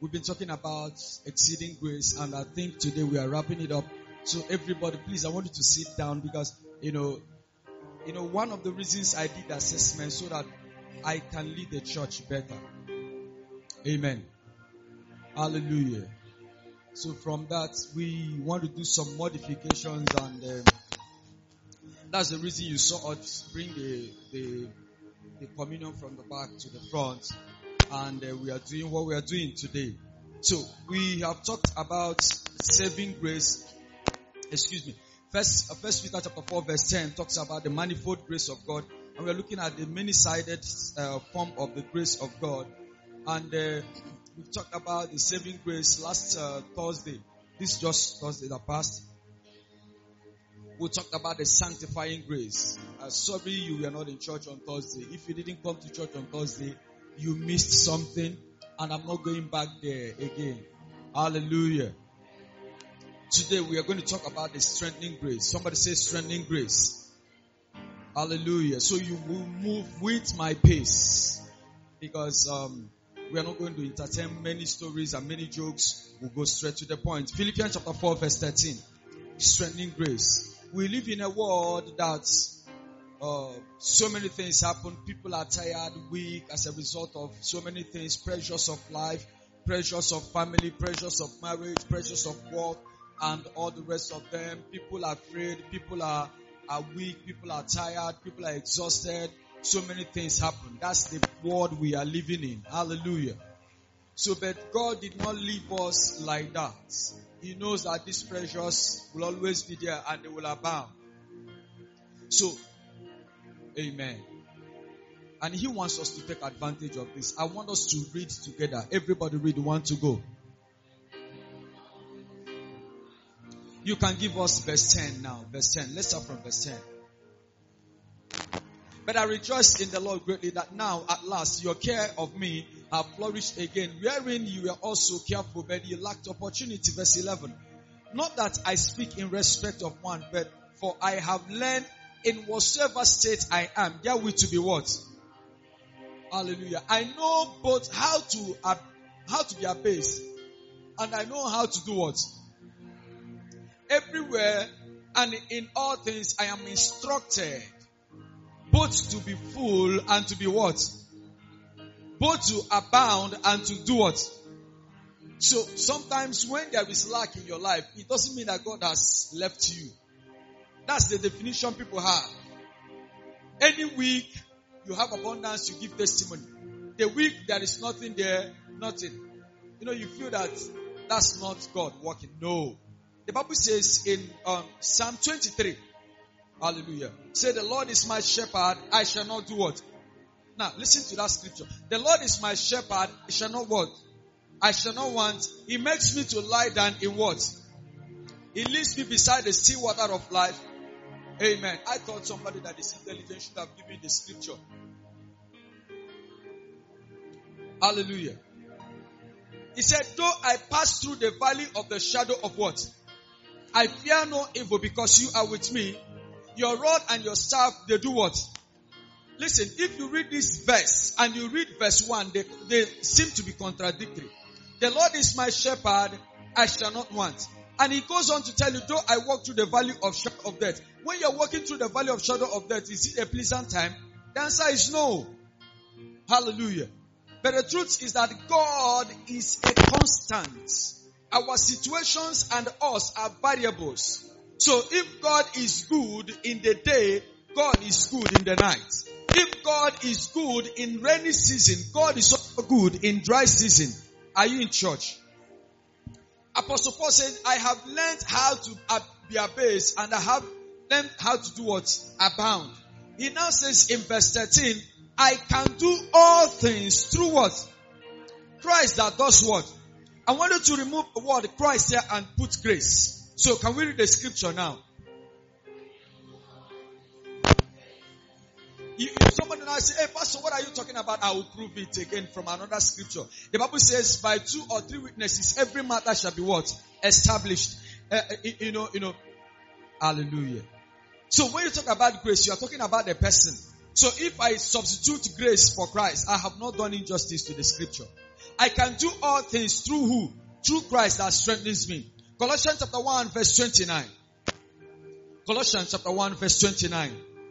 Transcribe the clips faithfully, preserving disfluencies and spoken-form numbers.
we've been talking about exceeding grace, and I think today we are wrapping it up. So everybody, please, I want you to sit down because, you know, you know, one of the reasons I did the assessment so that I can lead the church better. Amen. Hallelujah. So from that, we want to do some modifications, and uh, that's the reason you saw us bring the, the the communion from the back to the front, and uh, we are doing what we are doing today. So we have talked about saving grace. Excuse me. First, uh, First Peter chapter four verse ten talks about the manifold grace of God, and we are looking at the many-sided uh, form of the grace of God. And uh, we've talked about the saving grace last uh, Thursday. This just Thursday that passed. We talked about the sanctifying grace. Uh, sorry you were not in church on Thursday. If you didn't come to church on Thursday, you missed something, and I'm not going back there again. Hallelujah. Today we are going to talk about the strengthening grace. Somebody say strengthening grace. Hallelujah. So you will move with my pace, because um, we are not going to entertain many stories and many jokes. We'll go straight to the point. Philippians chapter four verse thirteen. Strengthening grace. We live in a world that uh, so many things happen. People are tired, weak as a result of so many things. Pressures of life, pressures of family, pressures of marriage, pressures of work, and all the rest of them. People are afraid, people are, are weak, people are tired, people are exhausted. So many things happen. That's the world we are living in. Hallelujah. So, but God did not leave us like that. He knows that these pressures will always be there and they will abound. So, amen. And He wants us to take advantage of this. I want us to read together. Everybody read one to go. You can give us verse ten now. Verse ten. Let's start from verse ten. But I rejoice in the Lord greatly that now at last your care of me have flourished again, wherein you were also careful, but you lacked opportunity. Verse eleven. Not that I speak in respect of one, but for I have learned in whatsoever state I am, therewith to be what? Hallelujah. I know both how to uh, how to be abased, and I know how to do what? Everywhere and in all things I am instructed, both to be full and to be what? Both to abound and to do what? So sometimes when there is lack in your life, it doesn't mean that God has left you. That's the definition people have. Any week you have abundance, you give testimony. The week there is nothing there, nothing. You know, you feel that that's not God working. No. The Bible says in um, Psalm twenty-three, hallelujah. Say, the Lord is my shepherd, I shall not do what? Now, listen to that scripture. The Lord is my shepherd, I shall not what? I shall not want. He makes me to lie down in what? He leads me beside the still water of life. Amen. I thought somebody that is intelligent should have given the scripture. Hallelujah. He said, though I pass through the valley of the shadow of what? I fear no evil, because you are with me. Your rod and your staff, they do what? Listen, if you read this verse and you read verse one, they, they seem to be contradictory. The Lord is my shepherd, I shall not want. And he goes on to tell you, though I walk through the valley of shadow of death. When you're walking through the valley of shadow of death, is it a pleasant time? The answer is no. Hallelujah. But the truth is that God is a constant. Our situations and us are variables. So if God is good in the day, God is good in the night. If God is good in rainy season, God is also good in dry season. Are you in church? Apostle Paul said, I have learned how to be abased, and I have learned how to do what? Abound. He now says in verse thirteen, I can do all things through what? Christ that does what? I want you to remove the word Christ here and put grace. So can we read the scripture now? You, somebody now say, hey pastor, what are you talking about? I will prove it again from another scripture. The Bible says, by two or three witnesses, every matter shall be what? Established. Uh, you know, you know. Hallelujah. So when you talk about grace, you are talking about the person. So if I substitute grace for Christ, I have not done injustice to the scripture. I can do all things through who? Through Christ that strengthens me. Colossians chapter one verse twenty-nine. Colossians chapter one verse twenty-nine.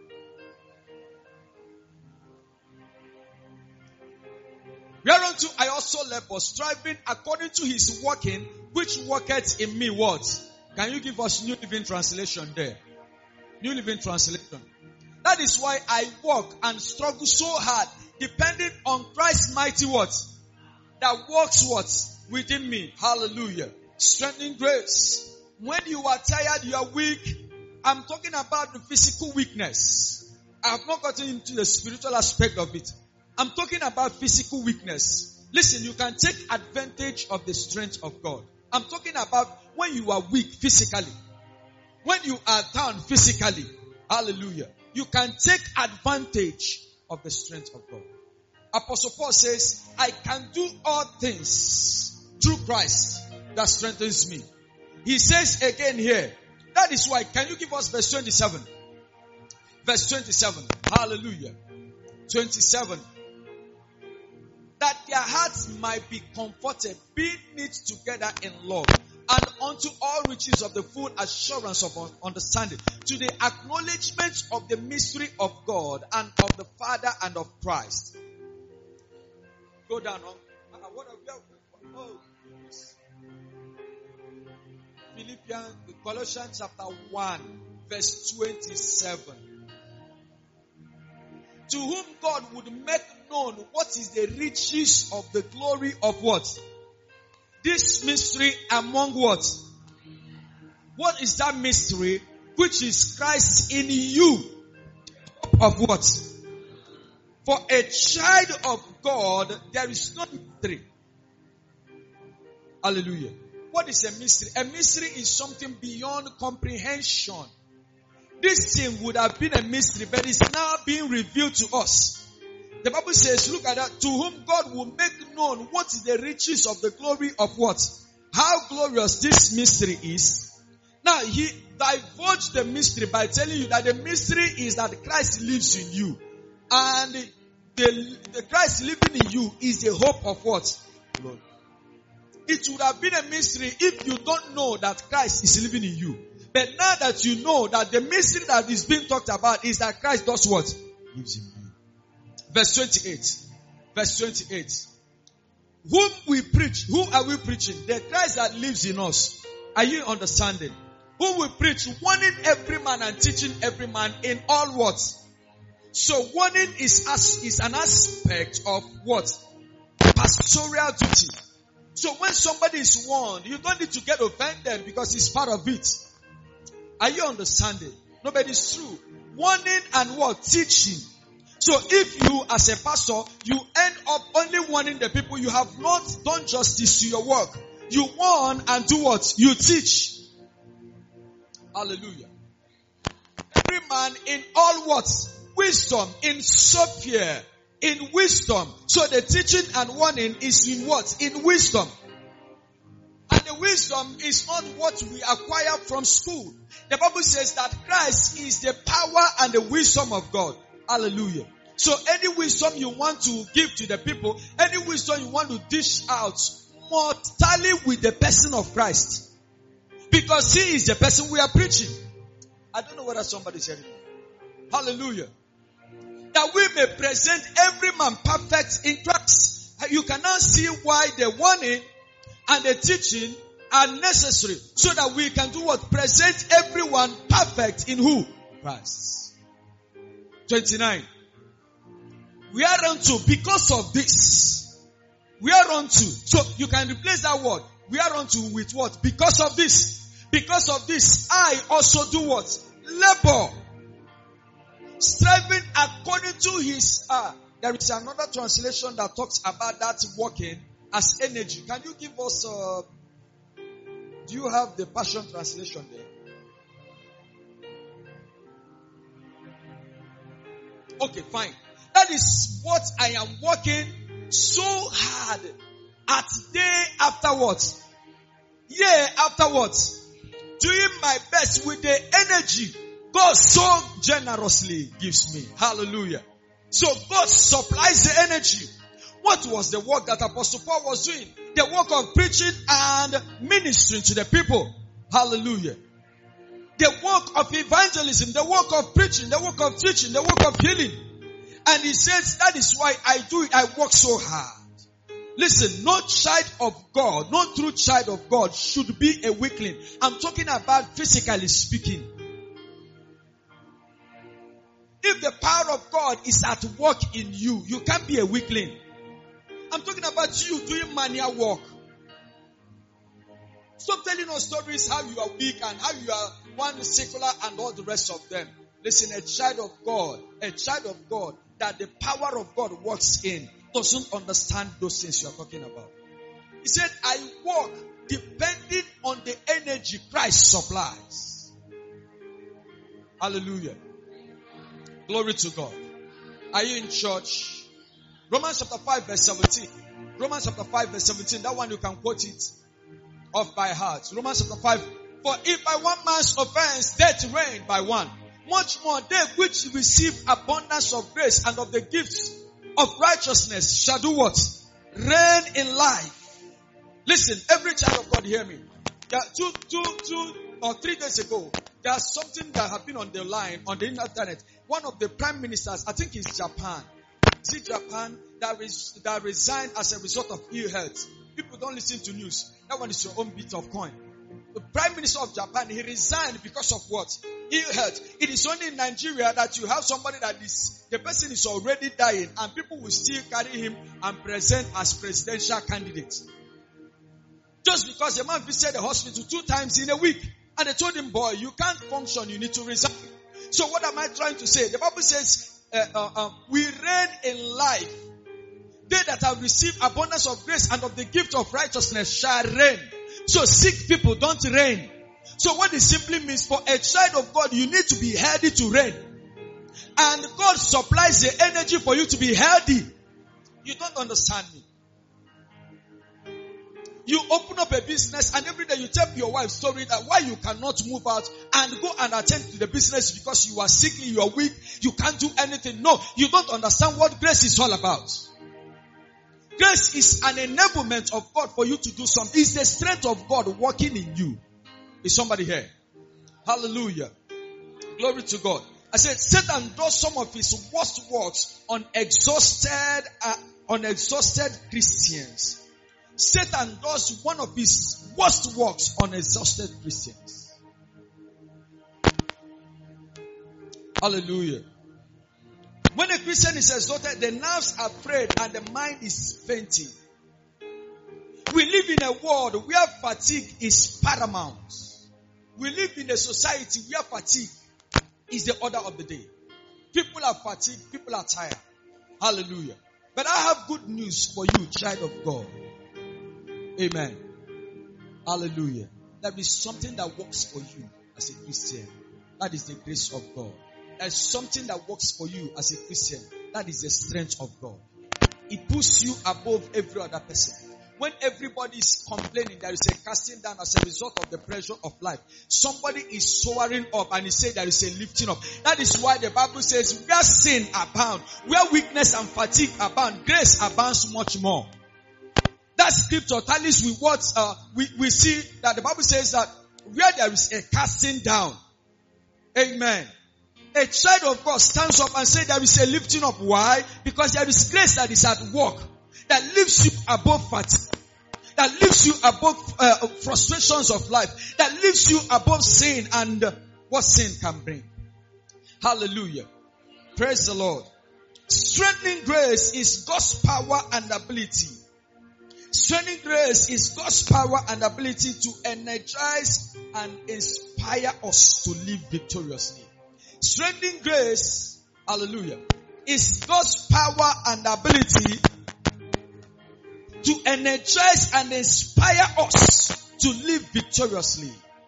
Whereunto I also labor, striving according to his working, which worketh in me what? Can you give us New Living Translation there? New Living Translation. That is why I work and struggle so hard, depending on Christ's mighty what? That works what? Within me. Hallelujah. Strengthening grace. When you are tired, you are weak. I'm talking about the physical weakness. I have not gotten into the spiritual aspect of it. I'm talking about physical weakness. Listen, you can take advantage of the strength of God. I'm talking about when you are weak physically. When you are down physically. Hallelujah. You can take advantage of the strength of God. Apostle Paul says, I can do all things through Christ that strengthens me. He says again here, that is why, can you give us verse twenty-seven? Verse twenty-seven. Hallelujah. twenty-seven. That their hearts might be comforted, being knit together in love, and unto all riches of the full assurance of understanding, to the acknowledgement of the mystery of God and of the Father and of Christ. Go down. Uh, what are we? Oh, Philippians, Colossians chapter one, verse twenty-seven. To whom God would make known what is the riches of the glory of what? This mystery among what? What is that mystery? Which is Christ in you. Of what? For a child of God, there is no mystery. Hallelujah. What is a mystery? A mystery is something beyond comprehension. This thing would have been a mystery, but it's now being revealed to us. The Bible says, look at that. To whom God will make known what is the riches of the glory of what? How glorious this mystery is. Now, he divulged the mystery by telling you that the mystery is that Christ lives in you. And the, the Christ living in you is the hope of what? Glory. It would have been a mystery if you don't know that Christ is living in you. But now that you know that the mystery that is being talked about is that Christ does what? Lives in you. Verse twenty-eight. Verse twenty-eight. Whom we preach. Who are we preaching? The Christ that lives in us. Are you understanding? Whom we preach, warning every man and teaching every man in all what? So warning is, as, is an aspect of what? Pastoral duty. So when somebody is warned, you don't need to get offended because it's part of it. Are you understanding? No, but it's true. Warning and what? Teaching. So if you as a pastor, you end up only warning the people, you have not done justice to your work. You warn and do what? You teach. Hallelujah. Every man in all what? Wisdom, in Sophia, in wisdom. So the teaching and warning is in what? In wisdom. And the wisdom is not what we acquire from school. The Bible says that Christ is the power and the wisdom of God. Hallelujah. So any wisdom you want to give to the people, any wisdom you want to dish out, must tally with the person of Christ. Because he is the person we are preaching. I don't know whether somebody's hearing me. Hallelujah. That we may present every man perfect in Christ. You can now see why the warning and the teaching are necessary. So that we can do what? Present everyone perfect in who? Christ. twenty-nine. We are unto, because of this. We are unto. So you can replace that word. We are unto with what? Because of this. Because of this, I also do what? Labor. Striving according to his, uh, there is another translation that talks about that working as energy. Can you give us, uh, do you have the Passion Translation there? Okay, fine. That is what I am working so hard at day afterwards. Year afterwards. Doing my best with the energy God so generously gives me. Hallelujah. So God supplies the energy. What was the work that Apostle Paul was doing? The work of preaching and ministering to the people. Hallelujah. The work of evangelism, the work of preaching, the work of teaching, the work of healing. And he says, that is why I do it. I work so hard. Listen, no child of God, no true child of God should be a weakling. I'm talking about physically speaking. If the power of God is at work in you, you can't be a weakling. I'm talking about you doing manual work. Stop telling us stories how you are weak and how you are one secular and all the rest of them. Listen, a child of God, a child of God that the power of God works in doesn't understand those things you are talking about. He said, I walk depending on the energy Christ supplies. Hallelujah. Glory to God. Are you in church? Romans chapter five verse seventeen. Romans chapter five verse seventeen. That one you can quote it off by heart. Romans chapter five. For if by one man's offense death reigned by one, much more they which receive abundance of grace and of the gifts of righteousness shall do what? Reign in life. Listen, every child of God hear me. There are two, two, two or three days ago, there's something that had been on the line, on the internet. One of the prime ministers, I think it's Japan. See Japan that, res, that resigned as a result of ill health. People don't listen to news. That one is your own bit of coin. The prime minister of Japan, he resigned because of what? Ill health. It is only in Nigeria that you have somebody that is, the person is already dying and people will still carry him and present as presidential candidate. Just because the man visited the hospital two times in a week. And they told him, boy, you can't function, you need to resign. So what am I trying to say? The Bible says, uh, uh, uh, we reign in life. They that have received abundance of grace and of the gift of righteousness shall reign. So sick people don't reign. So what it simply means, for a child of God, you need to be healthy to reign. And God supplies the energy for you to be healthy. You don't understand me. You open up a business and every day you tell your wife story that why you cannot move out and go and attend to the business because you are sickly, you are weak, you can't do anything. No, you don't understand what grace is all about. Grace is an enablement of God for you to do something. It's the strength of God working in you. Is somebody here? Hallelujah. Glory to God. I said Satan does some of his worst works on exhausted, uh, on exhausted Christians. Satan does one of his worst works on exhausted Christians. Hallelujah. When a Christian is exhausted, the nerves are frayed and the mind is fainting. We live in a world where fatigue is paramount. We live in a society where fatigue is the order of the day. People are fatigued, people are tired. Hallelujah. But I have good news for you, child of God. Amen. Hallelujah. There is something that works for you as a Christian. That is the grace of God. There is something that works for you as a Christian. That is the strength of God. It puts you above every other person. When everybody is complaining, there is a casting down as a result of the pressure of life. Somebody is soaring up and he said there is a lifting up. That is why the Bible says, where sin abound, where weakness and fatigue abound, grace abounds much more. That scripture tallies with what uh, we, we see that the Bible says that where there is a casting down. Amen. A child of God stands up and says there is a lifting up. Why? Because there is grace that is at work. That lifts you above fatigue. That lifts you above uh, frustrations of life. That lifts you above sin and uh, what sin can bring. Hallelujah. Praise the Lord. Strengthening grace is God's power and ability. Strengthening grace is God's power and ability to energize and inspire us to live victoriously. Strengthening grace, hallelujah, is God's power and ability to energize and inspire us to live victoriously.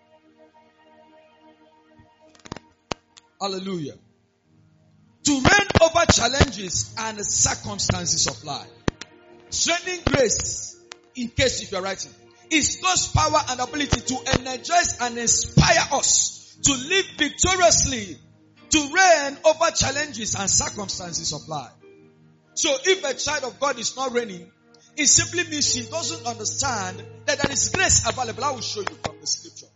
Hallelujah. To reign over challenges and circumstances of life. Strengthening grace, in case if you're writing, is God's power and ability to energize and inspire us to live victoriously, to reign over challenges and circumstances of life. So if a child of God is not reigning, it simply means she doesn't understand that there is grace available. I will show you from the scripture.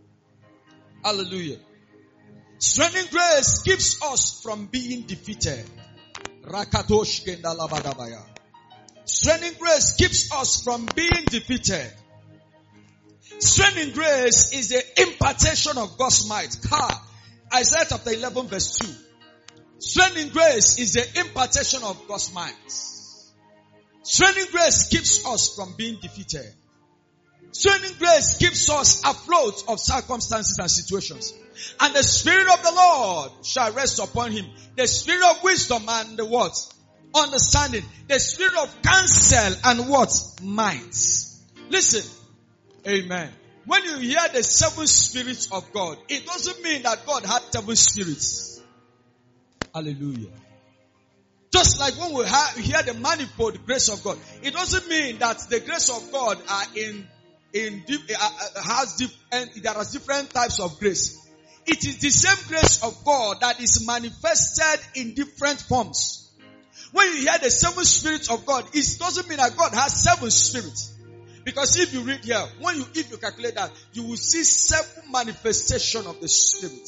Hallelujah. Strengthening grace keeps us from being defeated. Rakatosh kendalabadabaya. Strengthening grace keeps us from being defeated. Strengthening grace is the impartation of God's might. Ha! Isaiah chapter eleven verse two. Strengthening grace is the impartation of God's might. Strengthening grace keeps us from being defeated. Strengthening grace keeps us afloat of circumstances and situations. And the Spirit of the Lord shall rest upon him. The Spirit of wisdom and the what? Understanding. The Spirit of counsel and what? Might. Listen. Amen. When you hear the seven spirits of God, it doesn't mean that God had seven spirits. Hallelujah. Just like when we ha- hear the manifold grace of God, it doesn't mean that the grace of God are in in uh, has different. There are different types of grace. It is the same grace of God that is manifested in different forms. When you hear the seven spirits of God, it doesn't mean that God has seven spirits. Because if you read here, when you if you calculate that, you will see seven manifestations of the Spirit.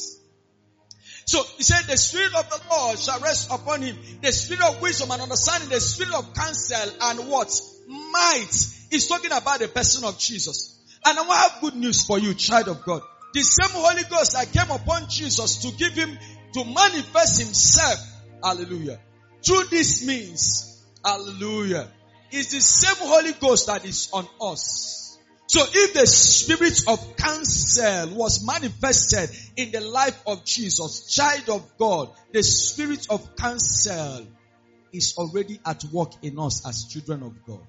So he said, the Spirit of the Lord shall rest upon him. The Spirit of wisdom and understanding, the Spirit of counsel and what? Might. He's talking about the person of Jesus. And I have good news for you, child of God. The same Holy Ghost that came upon Jesus to give him, to manifest himself. Hallelujah. Through this means, hallelujah, is the same Holy Ghost that is on us. So if the Spirit of counsel was manifested in the life of Jesus, child of God, the Spirit of counsel is already at work in us as children of God.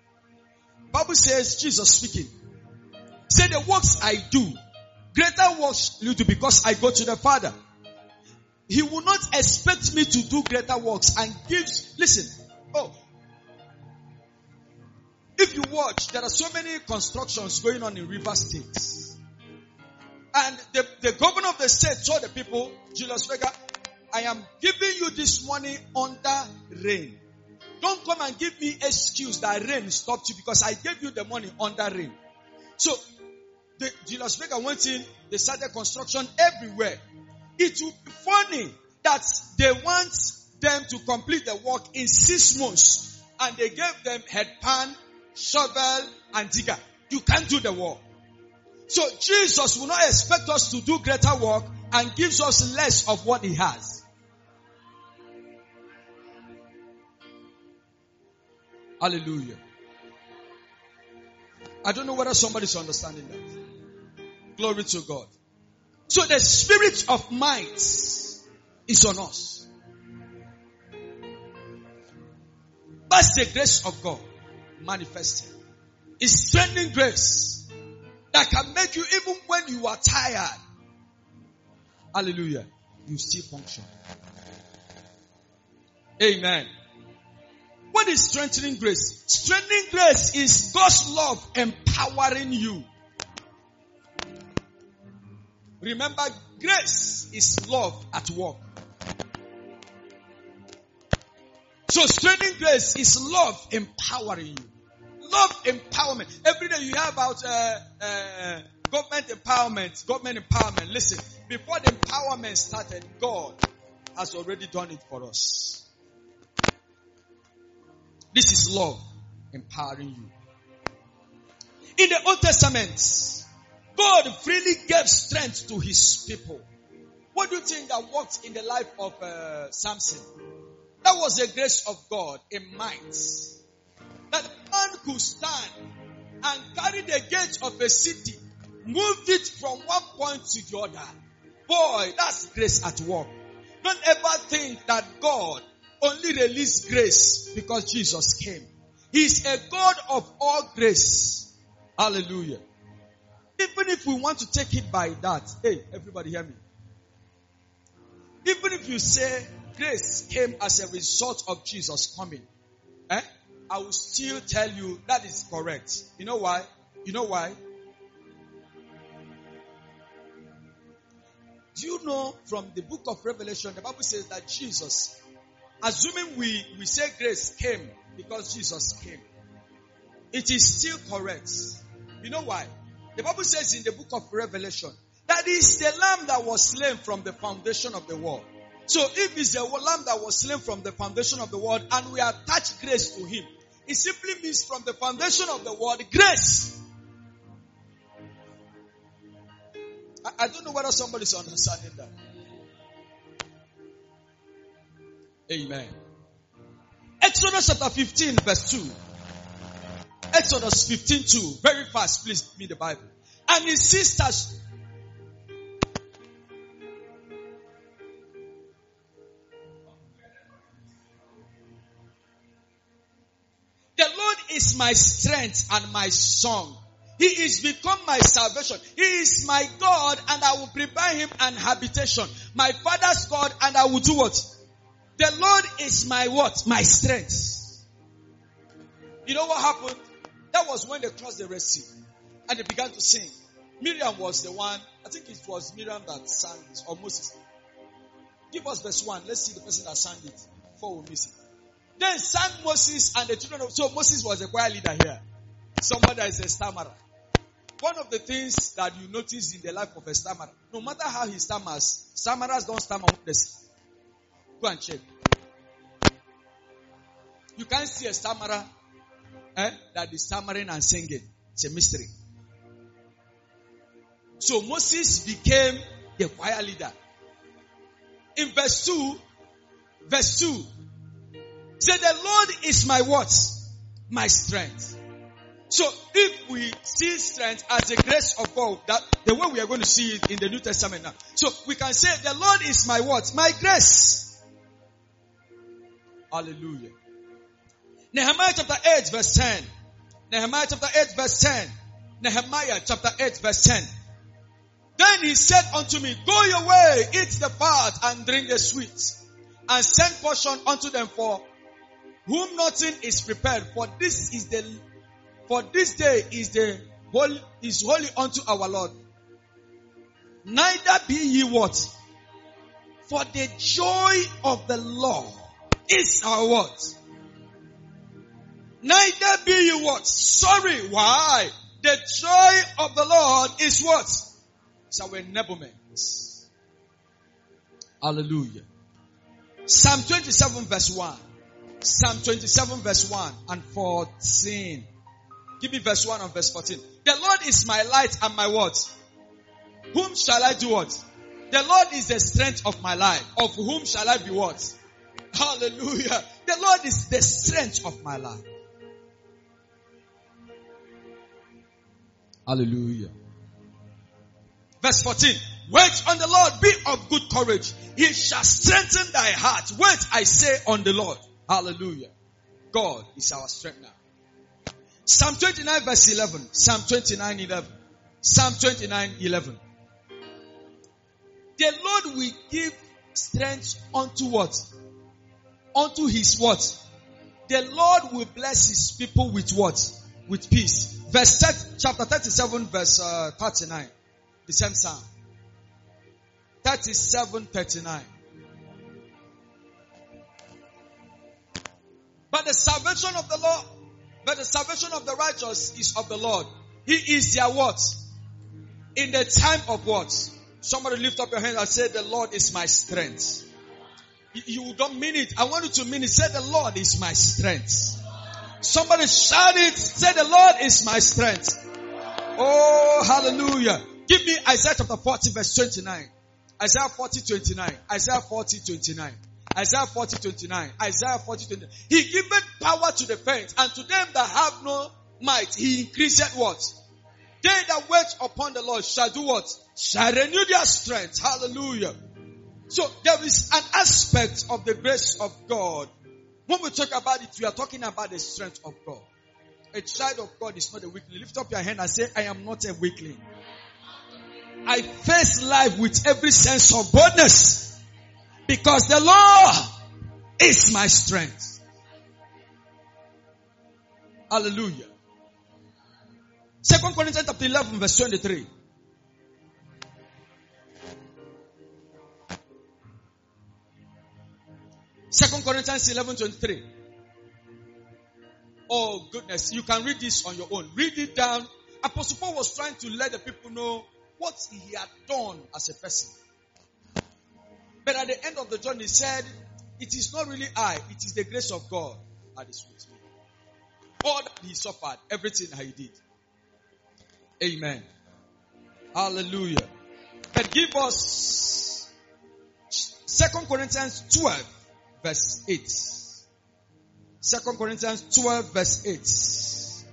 Bible says, Jesus speaking, say the works I do, greater works you do because I go to the Father. He will not expect me to do greater works and gives, listen, oh, if you watch, there are so many constructions going on in River State. And the, the governor of the state told the people, Julius Vega, I am giving you this money under rain. Don't come and give me excuse that rain stopped you because I gave you the money under rain. So, the Julius Vega went in, they started construction everywhere. It will be funny that they want them to complete the work in six months and they gave them headpan, shovel and digger. You can't do the work. So Jesus will not expect us to do greater work and gives us less of what he has. Hallelujah. I don't know whether somebody's understanding that. Glory to God. So the Spirit of might is on us. That's the grace of God manifested. It's strengthening grace that can make you, even when you are tired, hallelujah, you still function. Amen. What is strengthening grace? Strengthening grace is God's love empowering you. Remember, grace is love at work. So strengthening grace is love empowering you. Love empowerment. Every day you hear about uh, uh, government empowerment, government empowerment. Listen, before the empowerment started, God has already done it for us. This is love empowering you. In the Old Testament, God freely gave strength to his people. What do you think that worked in the life of uh, Samson? That was the grace of God in might. That man could stand and carry the gate of a city, moved it from one point to the other. Boy, that's grace at work. Don't ever think that God only released grace because Jesus came. He's a God of all grace. Hallelujah. Even if we want to take it by that, hey, everybody hear me. Even if you say grace came as a result of Jesus coming, eh? I will still tell you that is correct. You know why? You know why? Do you know from the book of Revelation, the Bible says that Jesus assuming we, we say grace came because Jesus came, it is still correct. You know why? The Bible says in the book of Revelation that is the lamb that was slain from the foundation of the world. So if it's the lamb that was slain from the foundation of the world and we attach grace to him, it simply means from the foundation of the world, grace. I, I don't know whether somebody's understanding that. Amen. Exodus chapter fifteen verse two. Exodus fifteen two. Very fast, please give me the Bible. And his sisters. The Lord is my strength and my song. He is become my salvation. He is my God, and I will prepare him an habitation. My father's God, and I will do what? The Lord is my what? My strength. You know what happened? That was when they crossed the Red Sea. And they began to sing. Miriam was the one. I think it was Miriam that sang this. Or Moses. Give us verse one. Let's see the person that sang it. Before we miss it. Then sang Moses and the children of... So Moses was the choir leader here. Somebody that is a stammerer. One of the things that you notice in the life of a stammerer, no matter how he stammers, stammerers don't stammer with this. Go and check. You can't see a stammerer eh, that is stammering and singing. It's a mystery. So Moses became the choir leader. In verse two, verse two, say the Lord is my what? My strength. So if we see strength as the grace of God, that the way we are going to see it in the New Testament now. So we can say the Lord is my what? My grace. Hallelujah. Nehemiah chapter eight verse ten. Nehemiah chapter eight verse ten. Nehemiah chapter eight verse ten. Then he said unto me, go your way, eat the fat and drink the sweet, and send portion unto them for whom nothing is prepared. For this is the for this day is the holy is holy unto our Lord. Neither be ye what? For the joy of the Lord is our what? Neither be ye what? Sorry, why? The joy of the Lord is what? It's our enablement. Hallelujah. Psalm twenty-seven verse one. Psalm twenty-seven verse one and fourteen. Give me verse one and verse fourteen. The Lord is my light and my what? Whom shall I do what? The Lord is the strength of my life. Of whom shall I be what? Hallelujah. The Lord is the strength of my life. Hallelujah. Verse fourteen. Wait on the Lord, be of good courage. He shall strengthen thy heart. Wait, I say, on the Lord. Hallelujah. God is our strength now. Psalm twenty-nine verse eleven. Psalm twenty-nine eleven. Psalm twenty-nine eleven. The Lord will give strength unto what? Unto his what? The Lord will bless his people with what? With peace. Verse thirty, chapter thirty-seven verse uh, thirty-nine. The same psalm. thirty-seven thirty-nine. But the salvation of the Lord, but the salvation of the righteous is of the Lord. He is their what? In the time of what? Somebody lift up your hand and say, the Lord is my strength. You don't mean it. I want you to mean it. Say, the Lord is my strength. Somebody shout it. Say, the Lord is my strength. Oh, hallelujah. Give me Isaiah chapter forty verse twenty-nine. Isaiah forty twenty-nine. Isaiah forty twenty-nine. Isaiah forty twenty-nine. Isaiah forty twenty-nine. He giveth power to the faint, and to them that have no might, he increaseth what? They that wait upon the Lord shall do what? Shall renew their strength. Hallelujah. So there is an aspect of the grace of God. When we talk about it, we are talking about the strength of God. A child of God is not a weakling. Lift up your hand and say, I am not a weakling. I face life with every sense of boldness, because the Lord is my strength. Hallelujah. Second Corinthians chapter eleven verse twenty-three. Second Corinthians eleven twenty-three. Oh goodness, you can read this on your own. Read it down. Apostle Paul was trying to let the people know what he had done as a person. But at the end of the journey, he said, it is not really I, it is the grace of God that is with me. All that he suffered, everything he did. Amen. Hallelujah. But give us Second Corinthians twelve, verse eight. Second Corinthians twelve, verse eight.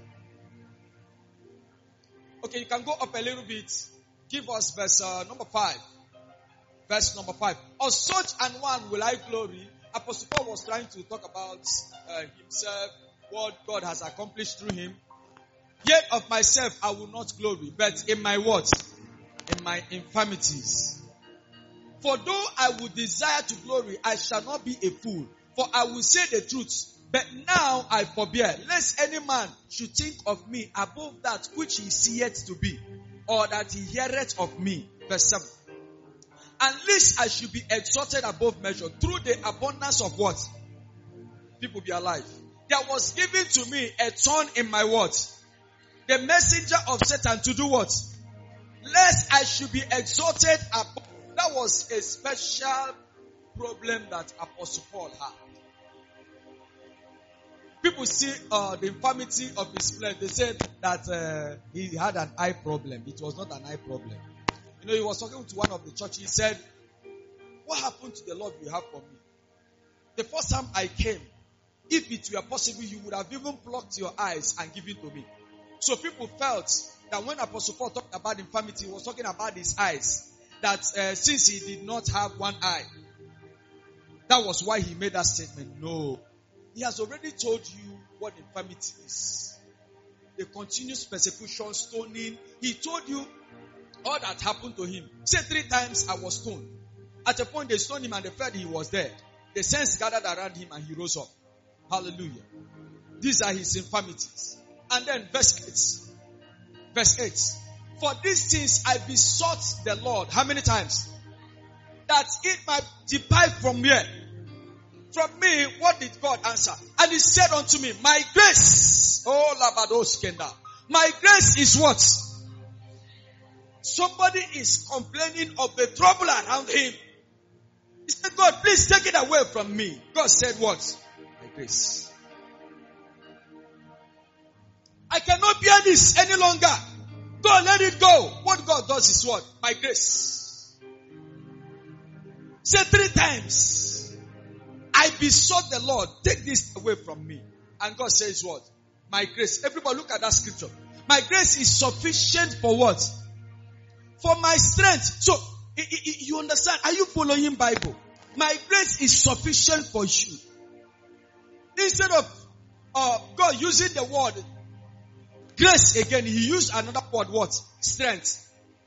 Okay, you can go up a little bit. Give us verse uh, number five. Verse number five. Of such an one will I glory. Apostle Paul was trying to talk about uh, himself, what God has accomplished through him. Yet of myself I will not glory, but in my what? In my infirmities. For though I would desire to glory, I shall not be a fool. For I will say the truth. But now I forbear, lest any man should think of me above that which he seeth to be, or that he heareth of me. Verse seven. And lest I should be exalted above measure through the abundance of what? People be alive. There was given to me a thorn in my what? The messenger of Satan to do what? Lest I should be exalted above. That was a special problem that Apostle Paul had. People see uh, the infirmity of his flesh. They said that uh, he had an eye problem. It was not an eye problem. You know, he was talking to one of the churches. He said, what happened to the Lord you have for me? The first time I came, if it were possible, you would have even plucked your eyes and given to me. So people felt that when Apostle Paul talked about infirmity, he was talking about his eyes. That uh, since he did not have one eye, that was why he made that statement. No. He has already told you what infirmity is. The continuous persecution, stoning. He told you all that happened to him. Say three times I was stoned. At a point they stoned him and they felt he was dead. The saints gathered around him and he rose up. Hallelujah. These are his infirmities. And then verse eight. Verse eight. For these things I besought the Lord. How many times? That it might depart from here. From me, what did God answer? And he said unto me, my grace. Oh, Labados Kenda. My grace is what? Somebody is complaining of the trouble around him. He said, God, please take it away from me. God said what? My grace. I cannot bear this any longer. God, let it go. What God does is what? My grace. Say three times. I besought the Lord, take this away from me. And God says what? My grace. Everybody look at that scripture. My grace is sufficient for what? For my strength. So, you understand? Are you following Bible? My grace is sufficient for you. Instead of uh, God using the word grace again, he used another word, what? Strength.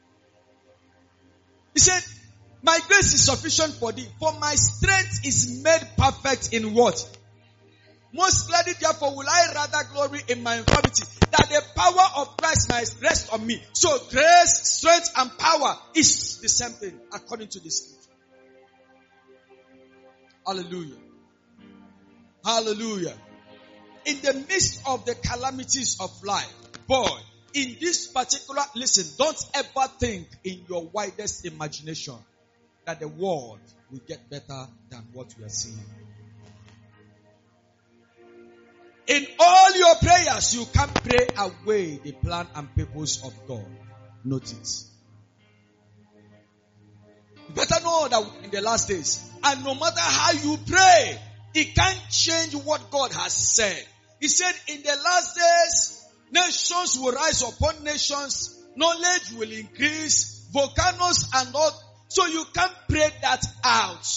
He said, my grace is sufficient for thee, for my strength is made perfect in what? Most gladly, therefore, will I rather glory in my infirmity, that the power of Christ might rest on me. So, grace, strength, and power is the same thing, according to the scripture. Hallelujah. Hallelujah. In the midst of the calamities of life, boy, in this particular, listen, don't ever think in your widest imagination that the world will get better than what we are seeing. In all your prayers, you can't pray away the plan and purpose of God. Note it. You better know that in the last days, and no matter how you pray, it can't change what God has said. He said, in the last days, nations will rise upon nations, knowledge will increase, volcanoes and all. So you can't pray that out.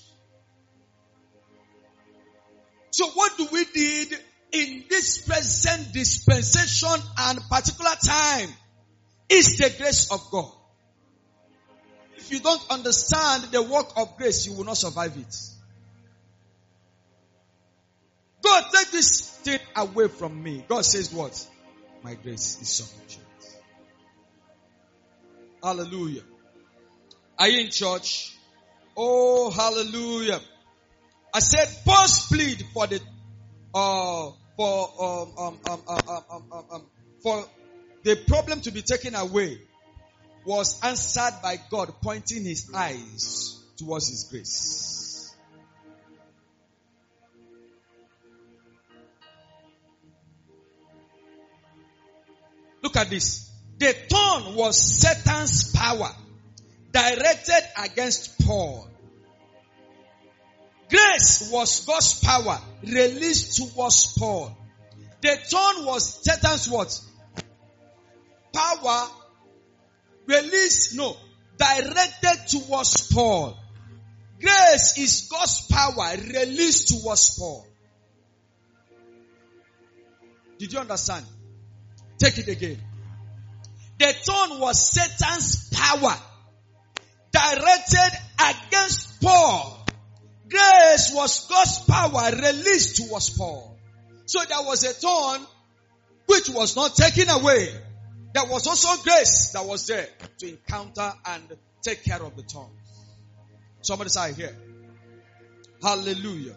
So what do we need in this present dispensation and particular time? Is the grace of God. If you don't understand the work of grace, you will not survive it. God, take this thing away from me. God says what? My grace is sufficient. Hallelujah. Are you in church? Oh, hallelujah. I said, Paul's plead for the uh for um um um um um, um, um, um for the problem to be taken away was answered by God pointing his eyes towards his grace. Look at this. The thorn was Satan's power directed against Paul. Grace was God's power released towards Paul. The thorn was Satan's what? Power released, no, directed towards Paul. Grace is God's power released towards Paul. Did you understand? Take it again. The thorn was Satan's power directed against Paul. Grace was God's power released towards Paul. So there was a thorn which was not taken away. There was also grace that was there to encounter and take care of the thorn. Somebody say here. Hallelujah.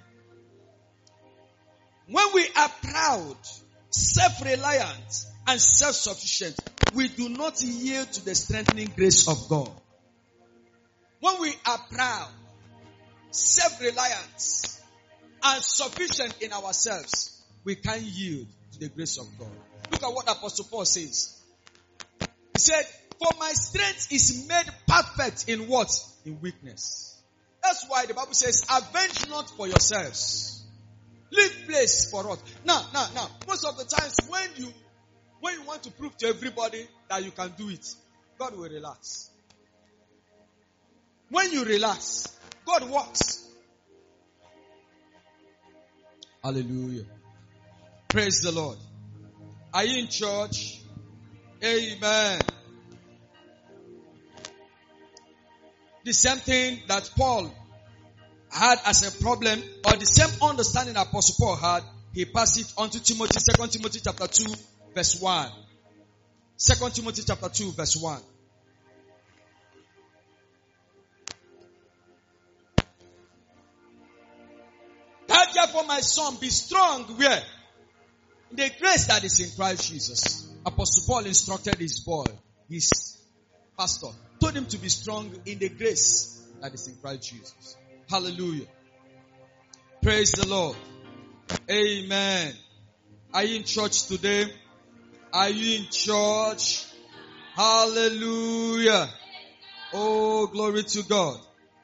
When we are proud, self-reliant, and self-sufficient, we do not yield to the strengthening grace of God. When we are proud, self-reliant, and sufficient in ourselves, we can't yield to the grace of God. Look at what Apostle Paul says. He said, for my strength is made perfect in what? In weakness. That's why the Bible says, avenge not for yourselves. Leave place for us. Now, now, now, most of the times when you when you want to prove to everybody that you can do it, God will relax. When you relax, God works. Hallelujah. Praise the Lord. Are you in church? Amen. The same thing that Paul had as a problem, or the same understanding Apostle Paul had, he passed it on to Timothy, Second Timothy chapter two, verse one. Second Timothy chapter two, verse one. That therefore, my son, be strong where? In the grace that is in Christ Jesus. Apostle Paul instructed his boy, his pastor, told him to be strong in the grace that is in Christ Jesus. Hallelujah. Praise the Lord. Amen. Are you in church today? Are you in church? Hallelujah. Oh, glory to God.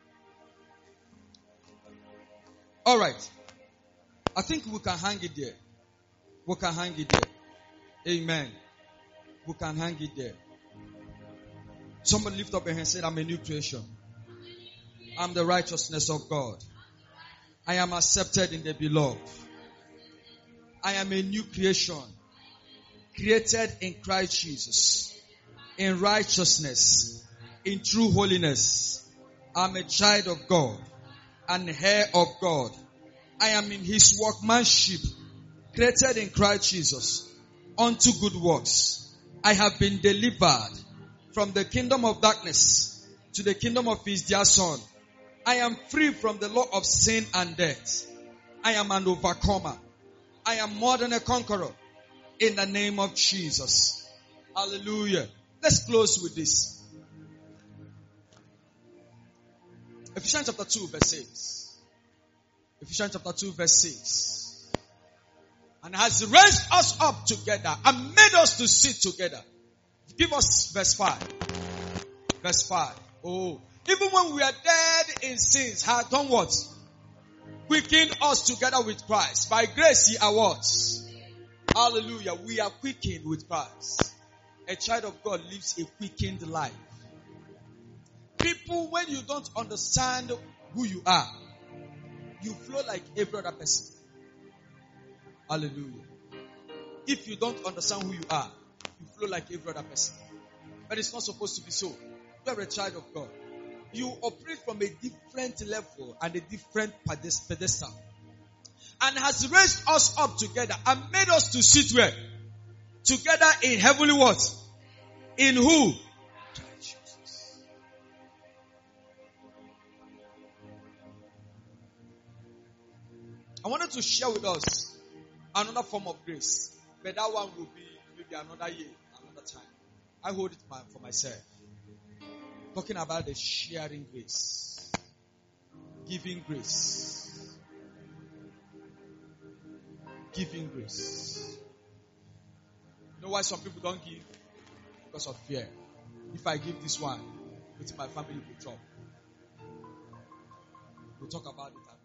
All right. I think we can hang it there. We can hang it there. Amen. We can hang it there. Somebody lift up your hand and say, I'm a new creation. I'm the righteousness of God. I am accepted in the beloved. I am a new creation. Created in Christ Jesus. In righteousness. In true holiness. I'm a child of God. An heir of God. I am in His workmanship. Created in Christ Jesus. Unto good works. I have been delivered from the kingdom of darkness to the kingdom of His dear Son. I am free from the law of sin and death. I am an overcomer. I am more than a conqueror. In the name of Jesus. Hallelujah. Let's close with this. Ephesians chapter two verse six. Ephesians chapter two verse six. And has raised us up together and made us to sit together. Give us verse five. Verse five. Oh. Even when we are dead in sins, had done what? Quickened us together with Christ. By grace ye are what? Hallelujah. We are quickened with Christ. A child of God lives a quickened life. People, when you don't understand who you are, you flow like every other person. Hallelujah. If you don't understand who you are, you flow like every other person. But it's not supposed to be so. You are a child of God. You operate from a different level and a different pedestal. And has raised us up together and made us to sit where? Together in heavenly what? In who? Jesus. I wanted to share with us another form of grace, but that one will be maybe another year, another time. I hold it for myself. Talking about the sharing grace, giving grace, giving grace. You know why some people don't give? Because of fear. If I give this one, it's my family will talk. We'll talk about it.